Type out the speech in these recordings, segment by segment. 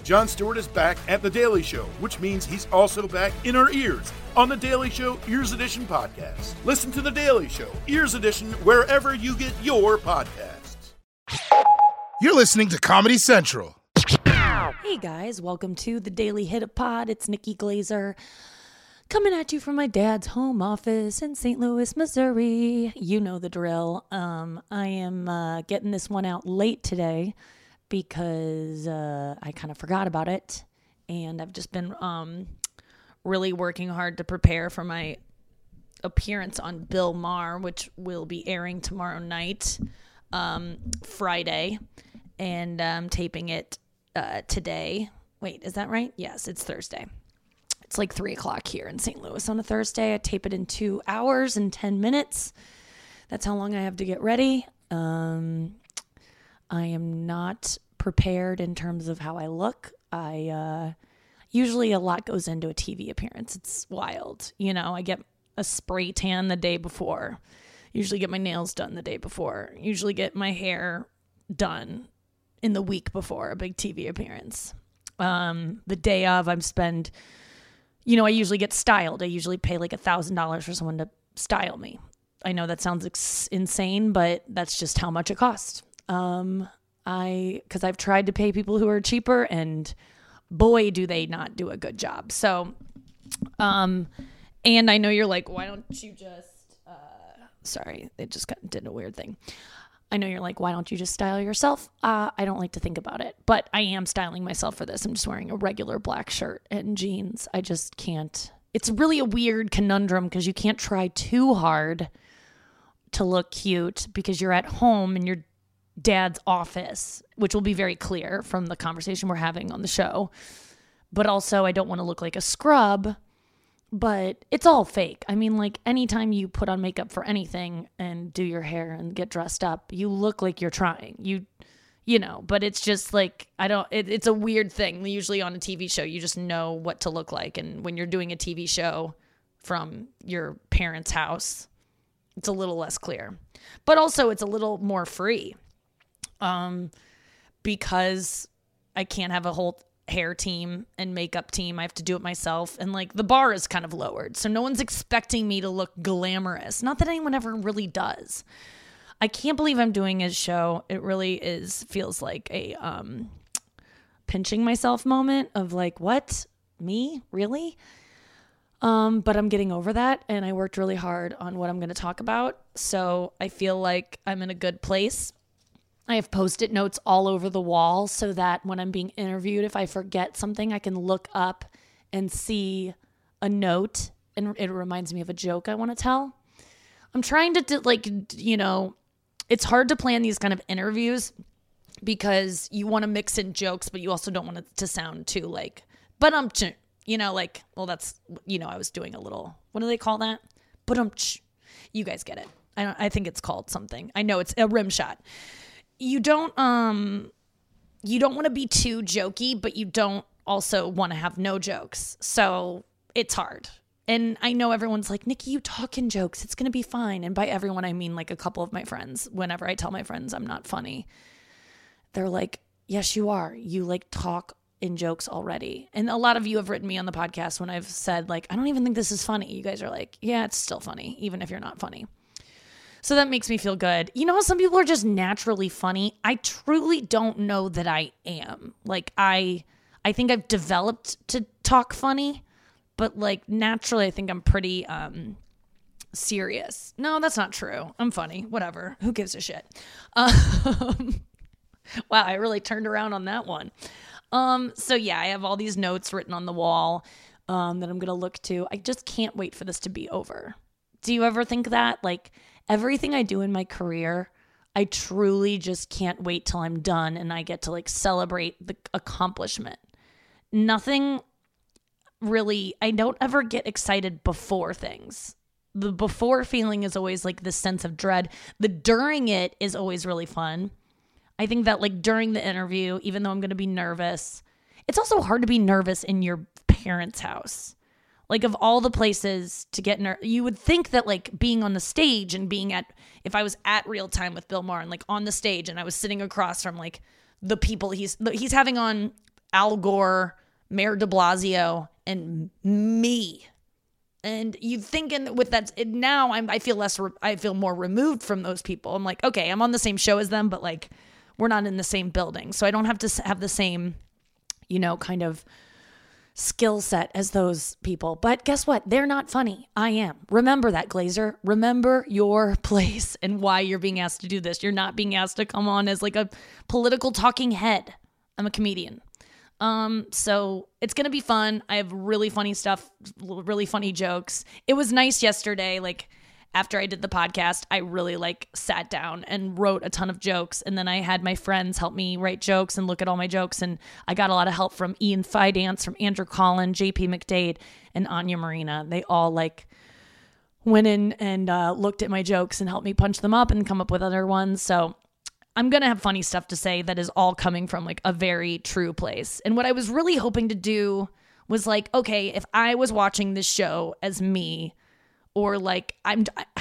Jon Stewart is back at The Daily Show, which means he's also back in our ears on The Daily Show Ears Edition podcast. Listen to The Daily Show Ears Edition wherever you get your podcasts. You're listening to Comedy Central. Hey guys, welcome to The Daily Hit Pod. It's Nikki Glazer coming at you from my dad's home office in St. Louis, Missouri. You know the drill. I am getting this one out late today because I kind of forgot about it, and I've just been really working hard to prepare for my appearance on Bill Maher, which will be airing tomorrow night, Friday, and I'm taping it today. Wait, is that right? Yes, it's Thursday. It's like 3:00 here in St. Louis on a Thursday. I tape it in 2 hours and 10 minutes. That's how long I have to get ready. I am not prepared in terms of how I look. Usually a lot goes into a TV appearance. It's wild. You know, I get a spray tan the day before. Usually get my nails done the day before. Usually get my hair done in the week before a big TV appearance. The day of, I usually get styled. I usually pay like $1,000 for someone to style me. I know that sounds insane, but that's just how much it costs. Because I've tried to pay people who are cheaper, and boy, do they not do a good job. So, and I know you're like, why don't you just, sorry, it just did a weird thing. I know you're like, why don't you just style yourself? I don't like to think about it, but I am styling myself for this. I'm just wearing a regular black shirt and jeans. I just can't. It's really a weird conundrum because you can't try too hard to look cute because you're at home in your dad's office, which will be very clear from the conversation we're having on the show. But also, I don't want to look like a scrub, but it's all fake. I mean, like, anytime you put on makeup for anything and do your hair and get dressed up, you look like you're trying. You know, but it's just like, it's a weird thing. Usually on a TV show, you just know what to look like. And when you're doing a TV show from your parents' house, it's a little less clear. But also, it's a little more free. Because I can't have a whole hair team and makeup team. I have to do it myself. And like the bar is kind of lowered. So no one's expecting me to look glamorous. Not that anyone ever really does. I can't believe I'm doing his show. It really feels like a, pinching myself moment of like, what? Me? Really? But I'm getting over that. And I worked really hard on what I'm going to talk about. So I feel like I'm in a good place. I have Post-it notes all over the wall so that when I'm being interviewed, if I forget something, I can look up and see a note, and it reminds me of a joke I want to tell. I'm trying to, it's hard to plan these kind of interviews because you want to mix in jokes, but you also don't want it to sound too like, but I was doing a little, what do they call that? But you guys get it. I think it's called something. I know it's a rim shot. You don't want to be too jokey, but you don't also want to have no jokes. So it's hard. And I know everyone's like, Nikki, you talk in jokes. It's going to be fine. And by everyone, I mean like a couple of my friends. Whenever I tell my friends I'm not funny, they're like, yes, you are. You like talk in jokes already. And a lot of you have written me on the podcast when I've said like, I don't even think this is funny. You guys are like, yeah, it's still funny, even if you're not funny. So that makes me feel good. You know how some people are just naturally funny? I truly don't know that I am. Like, I think I've developed to talk funny, but like naturally I think I'm pretty serious. No, that's not true. I'm funny. Whatever. Who gives a shit? Wow, I really turned around on that one. So yeah, I have all these notes written on the wall that I'm going to look to. I just can't wait for this to be over. Do you ever think that? Like, everything I do in my career, I truly just can't wait till I'm done and I get to like celebrate the accomplishment. Nothing really, I don't ever get excited before things. The before feeling is always like this sense of dread. The during it is always really fun. I think that like during the interview, even though I'm going to be nervous, it's also hard to be nervous in your parents' house. Like, of all the places to get you would think that like being on the stage and being if I was at Real Time with Bill Maher and like on the stage and I was sitting across from like the people he's having on Al Gore, Mayor de Blasio, and me. And you thinking with that now, I feel more removed from those people. I'm like, okay, I'm on the same show as them, but like we're not in the same building, so I don't have to have the same, kind of skill set as those people. But guess what? They're not funny. I am. Remember that, Glazer. Remember your place and why you're being asked to do this. You're not being asked to come on as like a political talking head. I'm a comedian. So it's going to be fun. I have really funny stuff, really funny jokes. It was nice yesterday. Like after I did the podcast, I really like sat down and wrote a ton of jokes. And then I had my friends help me write jokes and look at all my jokes. And I got a lot of help from Ian Fidance, from Andrew Collin, JP McDade, and Anya Marina. They all like went in and looked at my jokes and helped me punch them up and come up with other ones. So I'm going to have funny stuff to say that is all coming from like a very true place. And what I was really hoping to do was like, okay, if I was watching this show as me, or like I'm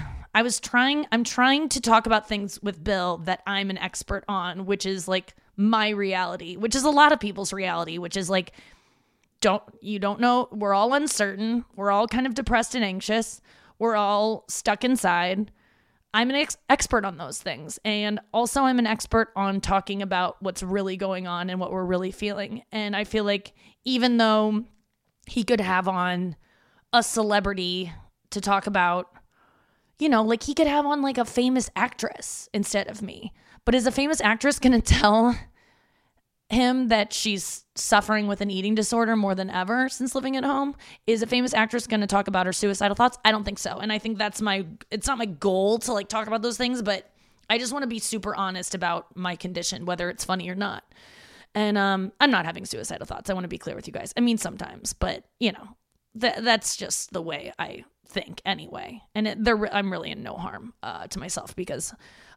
trying to talk about things with Bill that I'm an expert on, which is like my reality, which is a lot of people's reality, which is like, you don't know. We're all uncertain. We're all kind of depressed and anxious. We're all stuck inside. I'm an expert on those things. And also I'm an expert on talking about what's really going on and what we're really feeling. And I feel like even though he could have on a celebrity to talk about, like he could have on like a famous actress instead of me. But is a famous actress going to tell him that she's suffering with an eating disorder more than ever since living at home? Is a famous actress going to talk about her suicidal thoughts? I don't think so. And I think it's not my goal to like talk about those things, but I just want to be super honest about my condition, whether it's funny or not. And I'm not having suicidal thoughts. I want to be clear with you guys. I mean, sometimes, but that's just the way I think anyway. And I'm really in no harm to myself because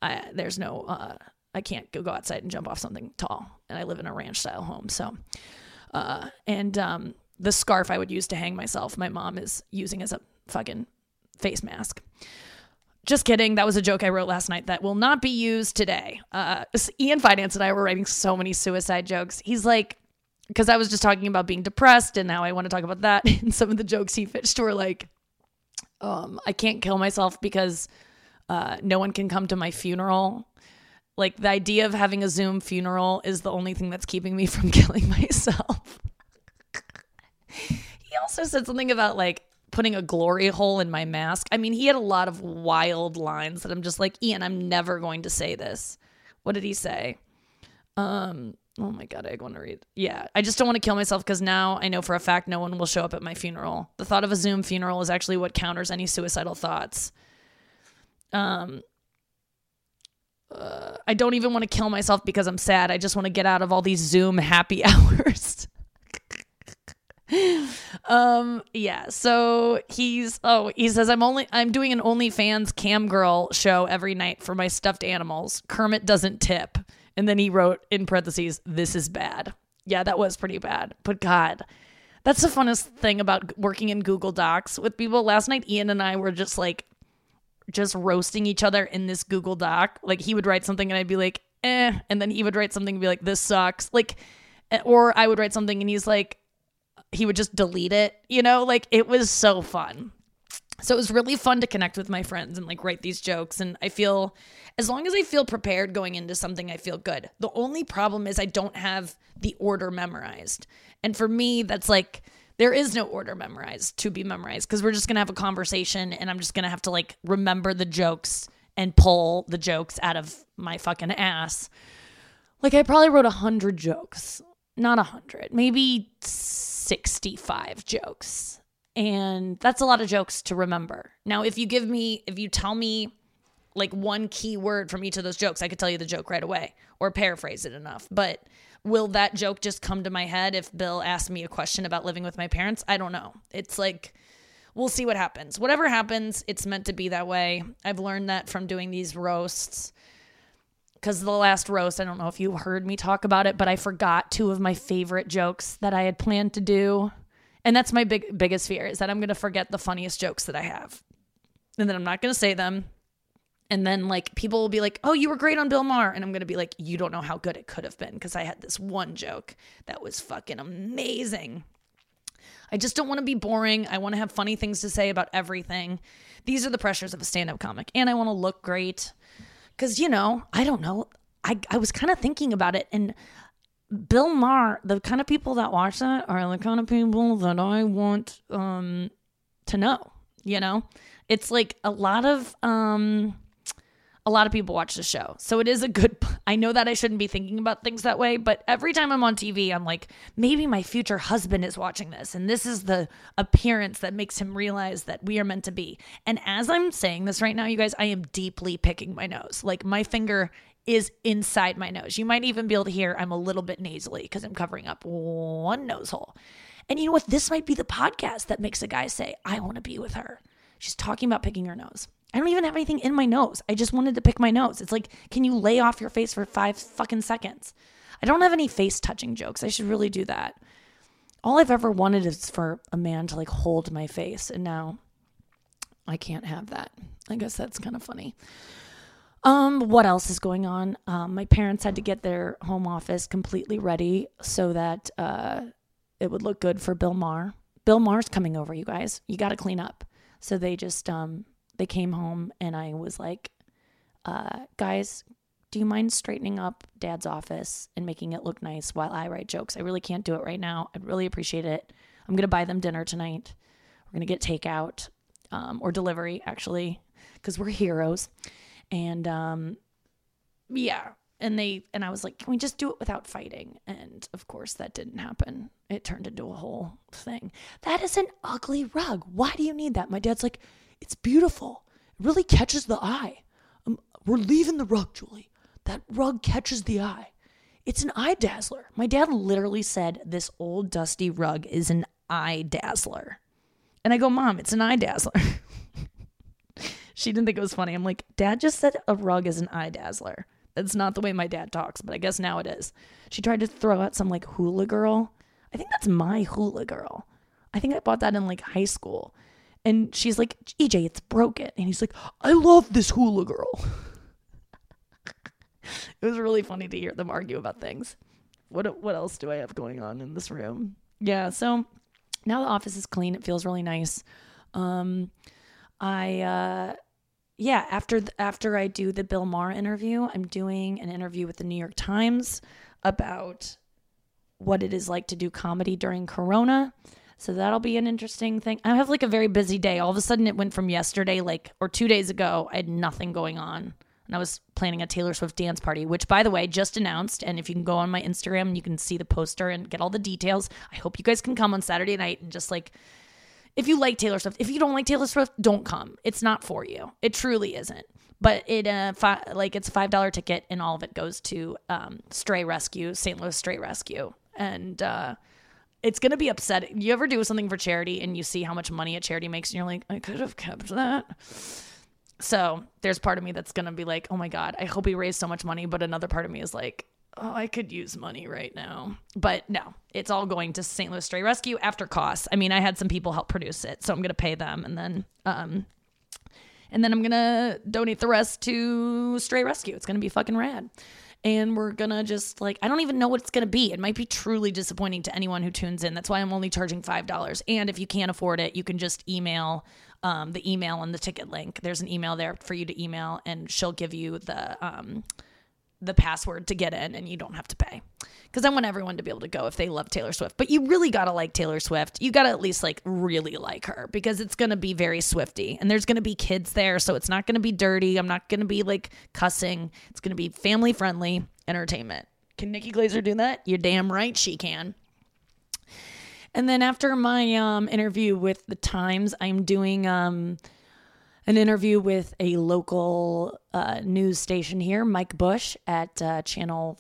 I can't go outside and jump off something tall, and I live in a ranch style home. So, the scarf I would use to hang myself, my mom is using as a fucking face mask. Just kidding. That was a joke I wrote last night that will not be used today. Ian Fidance and I were writing so many suicide jokes. He's like, because I was just talking about being depressed and now I want to talk about that. And some of the jokes he pitched were like, I can't kill myself because no one can come to my funeral. Like the idea of having a Zoom funeral is the only thing that's keeping me from killing myself. He also said something about like putting a glory hole in my mask. I mean, he had a lot of wild lines that I'm just like, Ian, I'm never going to say this. What did he say? Oh my God, I want to read. Yeah, I just don't want to kill myself because now I know for a fact no one will show up at my funeral. The thought of a Zoom funeral is actually what counters any suicidal thoughts. I don't even want to kill myself because I'm sad. I just want to get out of all these Zoom happy hours. Yeah. So he says I'm doing an OnlyFans cam girl show every night for my stuffed animals. Kermit doesn't tip. And then he wrote in parentheses, "This is bad." Yeah, that was pretty bad. But God, that's the funnest thing about working in Google Docs with people. Last night, Ian and I were just roasting each other in this Google Doc. Like he would write something and I'd be like, and then he would write something and be like, "This sucks." Like, or I would write something and he would just delete it, like it was so fun. So it was really fun to connect with my friends and like write these jokes. And I feel, as long as I feel prepared going into something, I feel good. The only problem is I don't have the order memorized. And for me, that's like, there is no order to be memorized because we're just going to have a conversation and I'm just going to have to like remember the jokes and pull the jokes out of my fucking ass. Like I probably wrote 100 jokes, not 100, maybe 65 jokes. And that's a lot of jokes to remember. Now, if you tell me like one key word from each of those jokes, I could tell you the joke right away or paraphrase it enough. But will that joke just come to my head if Bill asked me a question about living with my parents? I don't know. It's like, we'll see what happens. Whatever happens, it's meant to be that way. I've learned that from doing these roasts. Because the last roast, I don't know if you heard me talk about it, but I forgot 2 of my favorite jokes that I had planned to do. And that's my biggest fear, is that I'm going to forget the funniest jokes that I have. And then I'm not going to say them. And then like people will be like, oh, you were great on Bill Maher. And I'm going to be like, you don't know how good it could have been because I had this one joke that was fucking amazing. I just don't want to be boring. I want to have funny things to say about everything. These are the pressures of a stand-up comic. And I want to look great because, you know, I don't know. I was kind of thinking about it. And Bill Maher, the kind of people that watch that are the kind of people that I want to know, you know? It's like a lot of people watch the show. So it is a good, I know that I shouldn't be thinking about things that way, but every time I'm on TV, I'm like, maybe my future husband is watching this. And this is the appearance that makes him realize that we are meant to be. And as I'm saying this right now, you guys, I am deeply picking my nose. Like my finger is inside my nose. You might even be able to hear I'm a little bit nasally because I'm covering up one nose hole. And you know what? This might be the podcast that makes a guy say, I want to be with her. She's talking about picking her nose. I don't even have anything in my nose. I just wanted to pick my nose. It's like, can you lay off your face for 5 fucking seconds? I don't have any face touching jokes. I should really do that. All I've ever wanted is for a man to like hold my face. And now I can't have that. I guess that's kind of funny. What else is going on? My parents had to get their home office completely ready so that it would look good for Bill Maher. Bill Maher's coming over, you guys. You got to clean up. So they just, they came home and I was like, guys, do you mind straightening up Dad's office and making it look nice while I write jokes? I really can't do it right now. I'd really appreciate it. I'm going to buy them dinner tonight. We're going to get takeout, or delivery actually, because we're heroes. And, yeah. And I was like, can we just do it without fighting? And of course that didn't happen. It turned into a whole thing. That is an ugly rug. Why do you need that? My dad's like, it's beautiful. It really catches the eye. We're leaving the rug, Julie. That rug catches the eye. It's an eye dazzler. My dad literally said this old dusty rug is an eye dazzler. And I go, Mom, it's an eye dazzler. She didn't think it was funny. I'm like, Dad just said a rug is an eye dazzler. That's not the way my dad talks, but I guess now it is. She tried to throw out some like Hula Girl. I think that's my Hula Girl. I think I bought that in like high school. And she's like, EJ, it's broken. And he's like, I love this Hula Girl. It was really funny to hear them argue about things. What else do I have going on in this room? Yeah, so now the office is clean. It feels really nice. After I do the Bill Maher interview, I'm doing an interview with the New York Times about what it is like to do comedy during Corona. So that'll be an interesting thing. I have like a very busy day. All of a sudden it went from yesterday, or 2 days ago, I had nothing going on. And I was planning a Taylor Swift dance party, which by the way, just announced. And if you can go on my Instagram, you can see the poster and get all the details. I hope you guys can come on Saturday night and just like, if you like Taylor Swift, if you don't like Taylor Swift, don't come. It's not for you. It truly isn't. But it's a $5 ticket, and all of it goes to Stray Rescue, St. Louis Stray Rescue, and it's gonna be upsetting. You ever do something for charity and you see how much money a charity makes, and you're like, I could have kept that. So there's part of me that's gonna be like, oh my God, I hope we raised so much money. But another part of me is like, oh, I could use money right now. But no, it's all going to St. Louis Stray Rescue after costs. I mean, I had some people help produce it, so I'm going to pay them. And then I'm going to donate the rest to Stray Rescue. It's going to be fucking rad. And we're going to just like, I don't even know what it's going to be. It might be truly disappointing to anyone who tunes in. That's why I'm only charging $5. And if you can't afford it, you can just email the email and the ticket link. There's an email there for you to email, and she'll give you the password to get in, and you don't have to pay, because I want everyone to be able to go if they love Taylor Swift. But you really gotta like Taylor Swift. You gotta at least like really like her, because it's gonna be very Swifty, and there's gonna be kids there, so it's not gonna be dirty. I'm not gonna be like cussing. It's gonna be family friendly entertainment. Can Nikki Glaser do that? You're damn right she can. And then after my interview with the Times, I'm doing an interview with a local news station here, Mike Bush, at Channel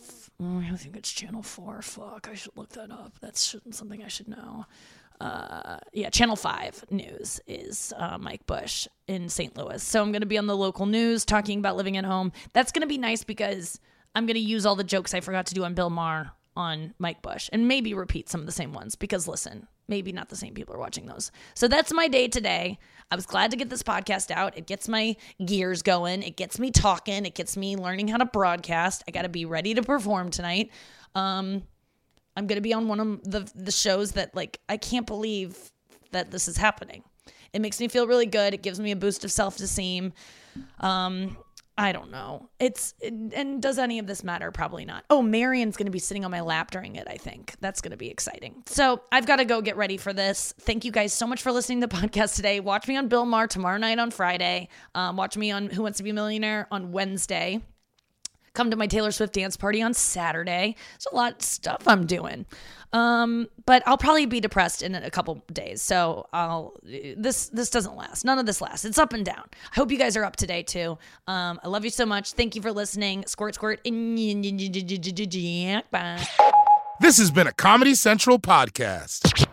4. Fuck, I should look that up. That's something I should know. Channel 5 News is Mike Bush in St. Louis. So I'm going to be on the local news talking about living at home. That's going to be nice because I'm going to use all the jokes I forgot to do on Bill Maher on Mike Bush, and maybe repeat some of the same ones, because listen, maybe not the same people are watching those. So that's my day today. I was glad to get this podcast out. It gets my gears going. It gets me talking. It gets me learning how to broadcast. I got to be ready to perform tonight. I'm going to be on one of the shows that, like, I can't believe that this is happening. It makes me feel really good. It gives me a boost of self-esteem. I don't know. And does any of this matter? Probably not. Oh, Marion's going to be sitting on my lap during it, I think. That's going to be exciting. So I've got to go get ready for this. Thank you guys so much for listening to the podcast today. Watch me on Bill Maher tomorrow night on Friday. Watch me on Who Wants to Be a Millionaire on Wednesday. Come to my Taylor Swift dance party on Saturday. There's a lot of stuff I'm doing. But I'll probably be depressed in a couple days. So this doesn't last. None of this lasts. It's up and down. I hope you guys are up today too. I love you so much. Thank you for listening. Squirt, squirt. Bye. This has been a Comedy Central podcast.